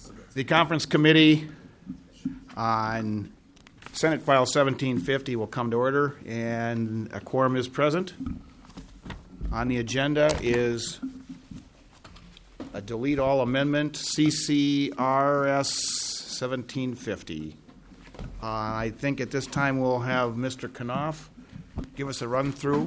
The conference committee on Senate File 1750 will come to order, and a quorum is present. On the agenda is a delete all amendment, CCRS 1750. I think at this time we'll have Mr. Knopf give us a run-through.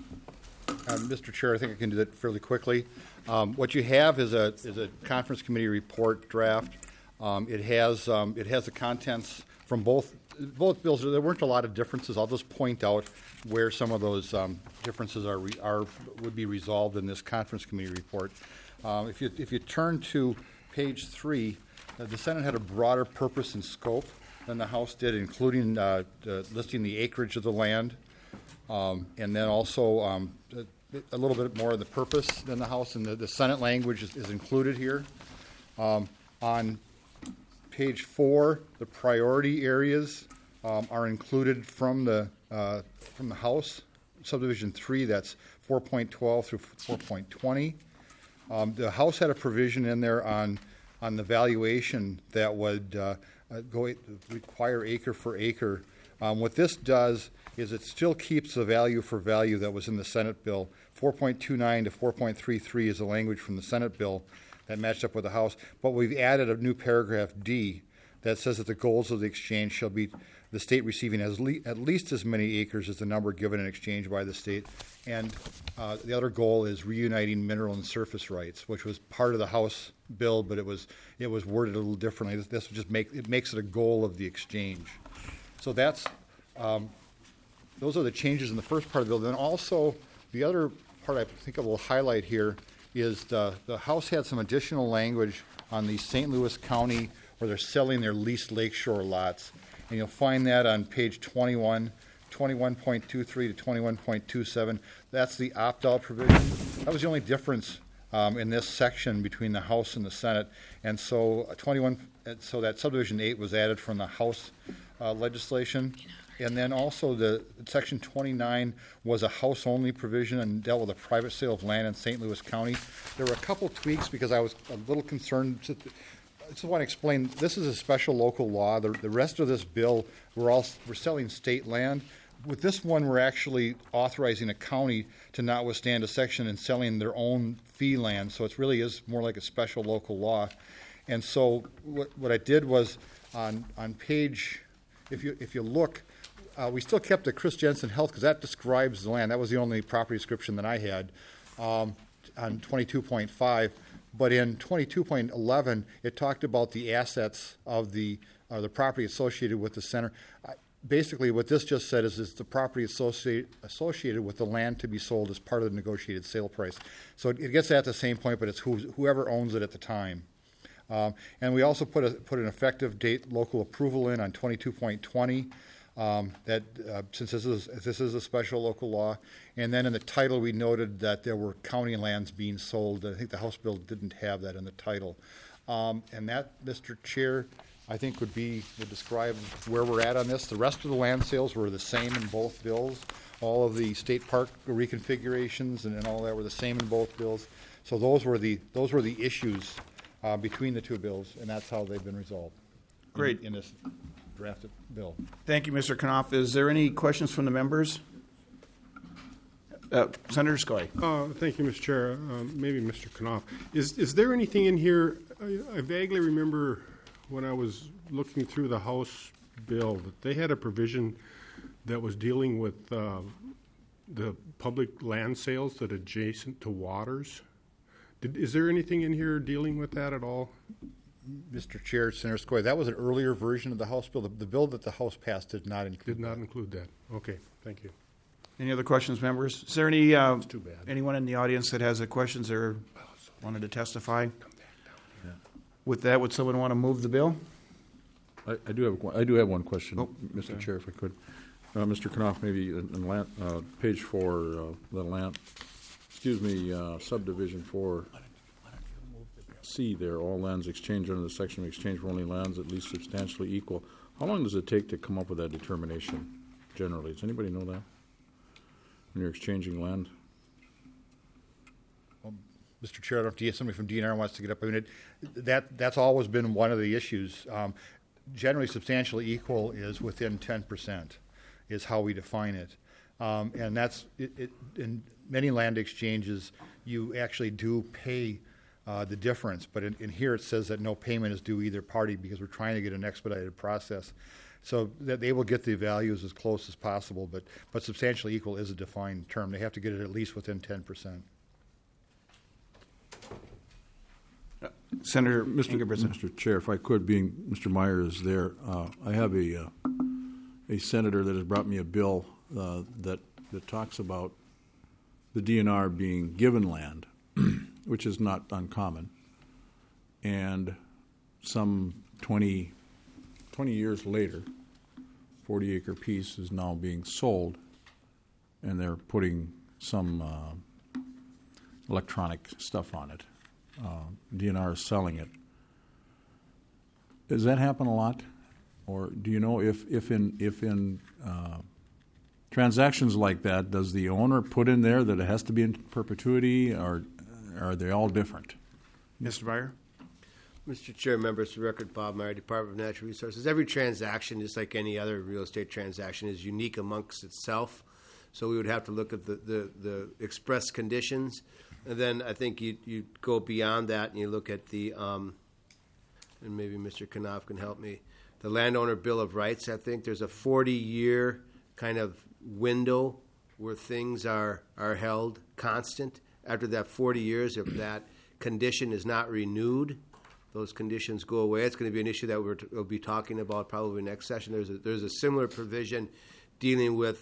Mr. Chair, I think I can do that fairly quickly. What you have is a conference committee report draft. It has the contents from both bills. There weren't a lot of differences. I'll just point out where some of those differences would be resolved in this conference committee report. If you turn to page 3, the Senate had a broader purpose and scope than the House did, including listing the acreage of the land, and then also a little bit more of the purpose than the House, and the Senate language is included here. On page 4, the priority areas are included from the House. Subdivision 3, that's 4.12 through 4.20. The House had a provision in there on the valuation that would require acre for acre. What this does is it still keeps the value for value that was in the Senate bill. 4.29 to 4.33 is the language from the Senate bill that matched up with the House, but we've added a new paragraph D that says that the goals of the exchange shall be the state receiving at least as many acres as the number given in exchange by the state, and the other goal is reuniting mineral and surface rights, which was part of the House bill, but it was worded a little differently. This just makes it a goal of the exchange. So that's those are the changes in the first part of the bill. Then also the other part I think I will highlight here is the House had some additional language on the St. Louis County where they're selling their leased lakeshore lots. And you'll find that on page 21, 21.23 to 21.27. That's the opt-out provision. That was the only difference in this section between the House and the Senate. And so so that subdivision 8 was added from the House legislation. And then also the section 29 was a House-only provision and dealt with a private sale of land in St. Louis County. There were a couple tweaks because I was a little concerned. I just want to explain, this is a special local law. The rest of this bill, we're selling state land. With this one, we're actually authorizing a county to not withstand a section and selling their own fee land. So it really is more like a special local law. And so what I did was on page, if you look, we still kept the Chris Jensen Health because that describes the land. That was the only property description that I had on 22.5. But in 22.11, it talked about the assets of the property associated with the center. Basically, what this just said is the property associated with the land to be sold as part of the negotiated sale price. So it gets at the same point, but it's whoever owns it at the time. And we also put an effective date local approval in on 22.20. That since this is a special local law, and then in the title we noted that there were county lands being sold. I think the House bill didn't have that in the title, and that, Mr. Chair, I think would describe where we're at on this. The rest of the land sales were the same in both bills. All of the state park reconfigurations and all that were the same in both bills. So those were the issues between the two bills, and that's how they've been resolved. Great. In this drafted bill. Thank you, Mr. Knopf. Is there any questions from the members? Senator Skoye. Thank you, Mr. Chair. Maybe Mr. Knopf. Is there anything in here? I vaguely remember when I was looking through the House bill that they had a provision that was dealing with the public land sales that are adjacent to waters. Is there anything in here dealing with that at all? Mr. Chair, Senator Skoye, that was an earlier version of the House bill. The bill that the House passed did not include that. Okay, thank you. Any other questions, members? Is there any That's too bad. Anyone in the audience that has questions or wanted to testify? Yeah. With that, would someone want to move the bill? I do have one question, Mr. Okay. Chair, if I could. Mr. Knopf, maybe in page 4, the land, subdivision 4. C there, all lands exchanged under the section of exchange for only lands at least substantially equal. How long does it take to come up with that determination generally? Does anybody know that when you're exchanging land? Mr. Chair, I don't know if somebody from DNR wants to get up. I mean, that's always been one of the issues. Generally, substantially equal is within 10%, is how we define it. And that's in many land exchanges, you actually do pay the difference. But in here, it says that no payment is due either party because we're trying to get an expedited process. So that they will get the values as close as possible, but substantially equal is a defined term. They have to get it at least within 10%. Senator Ingebrigtsen. Mr. Chair, if I could, being Mr. Meyer is there, I have a senator that has brought me a bill that talks about the DNR being given land, which is not uncommon, and some 20 years later, 40-acre piece is now being sold, and they're putting some electronic stuff on it. DNR is selling it. Does that happen a lot, or do you know if in transactions like that, does the owner put in there that it has to be in perpetuity, or are they all different? Mr. Meyer? Mr. Chair, members of the record, Bob Meyer, Department of Natural Resources. Every transaction, just like any other real estate transaction, is unique amongst itself. So we would have to look at the express conditions. And then I think you go beyond that and you look at the, and maybe Mr. Knopf can help me, the Landowner Bill of Rights. I think there's a 40-year kind of window where things are held constant. After that 40 years, if that condition is not renewed, those conditions go away. It's going to be an issue that we'll be talking about probably next session. There's a similar provision dealing with,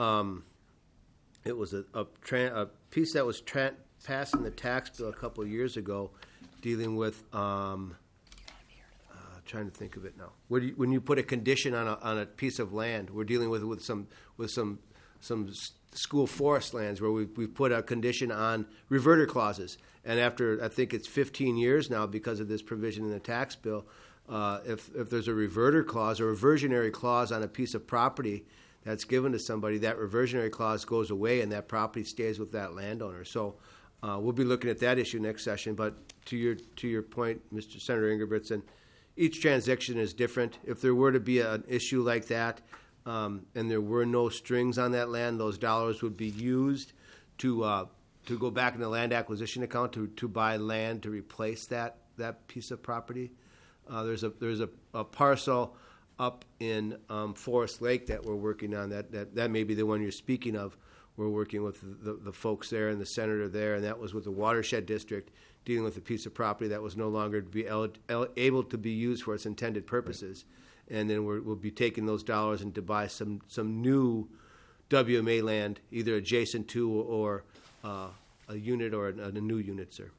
it was a piece that was passed in the tax bill a couple of years ago, dealing with, trying to think of it now. When you put a condition on a piece of land, we're dealing with some school forest lands where we've put a condition on reverter clauses. And after, I think it's 15 years now because of this provision in the tax bill, if there's a reverter clause or reversionary clause on a piece of property that's given to somebody, that reversionary clause goes away and that property stays with that landowner. So we'll be looking at that issue next session. But to your point, Mr. Senator Ingebrigtsen, each transaction is different. If there were to be an issue like that, and there were no strings on that land, those dollars would be used to go back in the land acquisition account to buy land to replace that piece of property. There's a parcel up in Forest Lake that we're working on. That may be the one you're speaking of. We're working with the folks there and the senator there, and that was with the watershed district dealing with a piece of property that was no longer to be able to be used for its intended purposes. Right. And then we'll be taking those dollars and to buy some new WMA land, either adjacent to or a unit or a new unit, sir.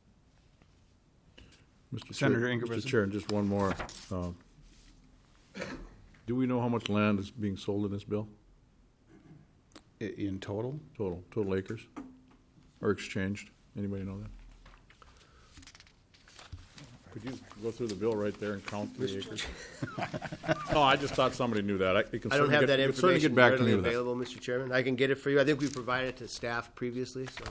Senator Ingebrigtsen. Mr. Chair, and just one more. Do we know how much land is being sold in this bill? In total? Total acres? Or exchanged? Anybody know that? Could you go through the bill right there and count the acres? No, I just thought somebody knew that. I don't have that information get back readily to me with available, Mr. Chairman. I can get it for you. I think we provided it to staff previously. So.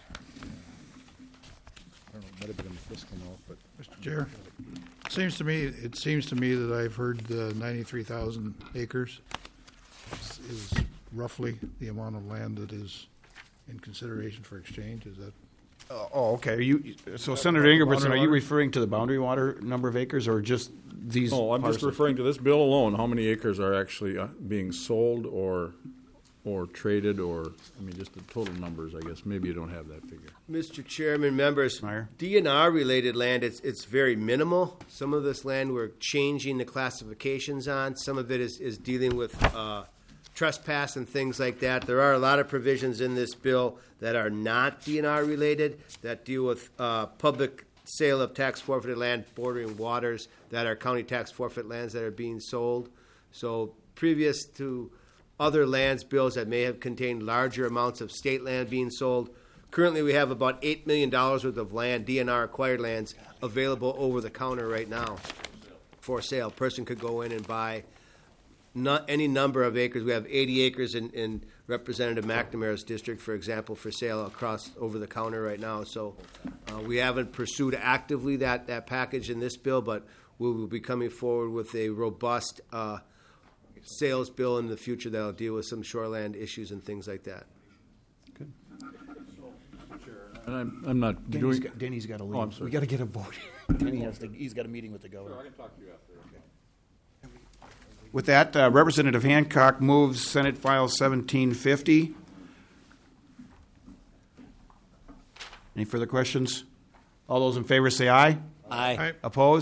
I don't know, it might have been in the fiscal note, but Mr. Chair, it seems to me that I've heard 93,000 acres is roughly the amount of land that is in consideration for exchange. Is that? Oh, okay. Senator Ingebrigtsen, are you referring to the boundary water number of acres or just these? No, I'm just referring to this bill alone. How many acres are actually being sold or traded, or just the total numbers? I guess maybe you don't have that figure. Mr. Chairman, members, Meyer? DNR related land, it's very minimal. Some of this land we're changing the classifications on. Some of it is dealing with trespass and things like that. There are a lot of provisions in this bill that are not DNR related that deal with public sale of tax forfeited land bordering waters that are county tax forfeit lands that are being sold. So previous to other lands bills that may have contained larger amounts of state land being sold, currently we have about $8 million worth of land, DNR acquired lands, available over the counter right now for sale. A person could go in and buy not any number of acres. We have 80 acres in Representative McNamara's district, for example, for sale across over the counter right now. So we haven't pursued actively that package in this bill, but we will be coming forward with a robust sales bill in the future that'll deal with some shoreland issues and things like that. And I'm not doing. Denny's got to leave. Oh, I'm sorry. We got to get a vote. Denny he's got a meeting with the governor. I can talk to you after. Okay. With that, Representative Hancock moves Senate File 1750. Any further questions? All those in favor say aye. Aye. Opposed?